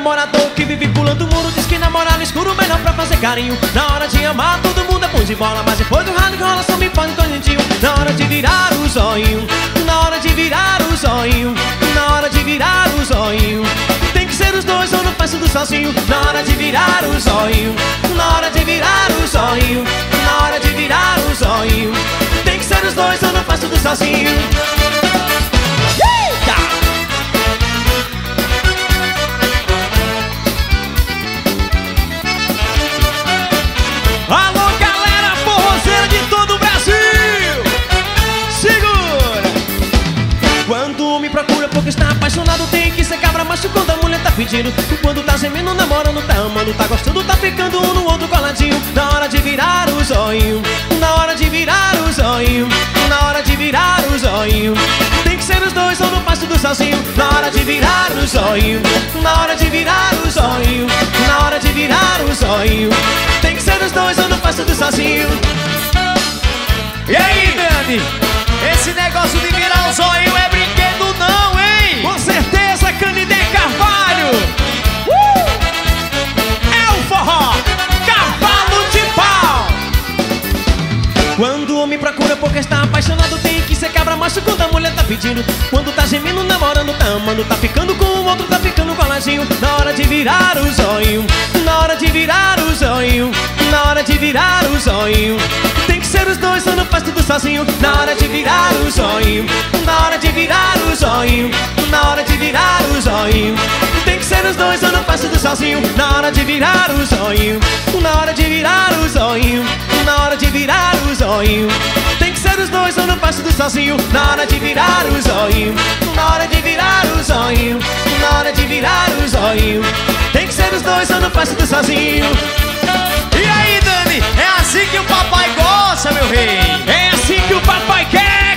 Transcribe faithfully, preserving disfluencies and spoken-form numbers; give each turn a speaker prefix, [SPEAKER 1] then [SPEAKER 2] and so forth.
[SPEAKER 1] namorador que vive pulando o muro, diz que namorar no escuro melhor pra fazer carinho. Na hora de amar todo mundo é bom de bola, mas depois do ralo que rola só me põe conjuntinho. Na hora de virar o zóio, na hora de virar o zóio, na hora de virar o zóio, tem que ser os dois, eu não faço tudo sozinho. Na hora de virar o zóio, na hora de virar o zóio, na hora de virar o zóio, tem que ser os dois, eu não faço tudo sozinho. Eita! Alô, galera forrozeira de todo o Brasil! Segura! Quando me procura porque está apaixonado, tem que ser cabra macho quando a mulher tá pedindo. Quando tá gemendo, namorando, tá amando, tá gostando, tá ficando um no outro coladinho. Na hora de virar o zóio, na hora de virar o zóio, na hora de virar o zóio, tem que ser os dois, eu não faço tudo sozinho. Na hora de virar o zóio, na hora de virar o zóio, na hora de virar o zóio, tem que ser os dois, eu não faço tudo sozinho.
[SPEAKER 2] E aí, Dani? Esse negócio de virar o zóio é brinquedo não, hein?
[SPEAKER 1] Com certeza, Canidé Carvalho! Uh! É o forró, cavalo de pau! Quando me procura porque está apaixonado, tem que ser cabra macho quando a mulher tá pedindo. Quando tá gemendo, namorando, tá amando, tá ficando com o outro, tá ficando coladinho. Na hora de virar o zóio, na hora de virar o zóio, na hora de virar o zóio, tem que ser os dois, eu não faço tudo sozinho. Na hora de virar o zóio, na hora de virar o zóio, na hora de virar o zóio, tem que ser os dois, eu não faço tudo sozinho. Na hora de virar o zóio, na hora de virar o zóio, na hora de virar o zóio, tem que ser os dois, eu não faço tudo sozinho. Na hora de virar o zóio, na hora de virar o zóio, na hora de virar o zóio, tem que ser os dois, eu não faço tudo sozinho.
[SPEAKER 2] E aí, Dani? É assim que o papai gosta, meu rei?
[SPEAKER 1] É assim que o papai quer!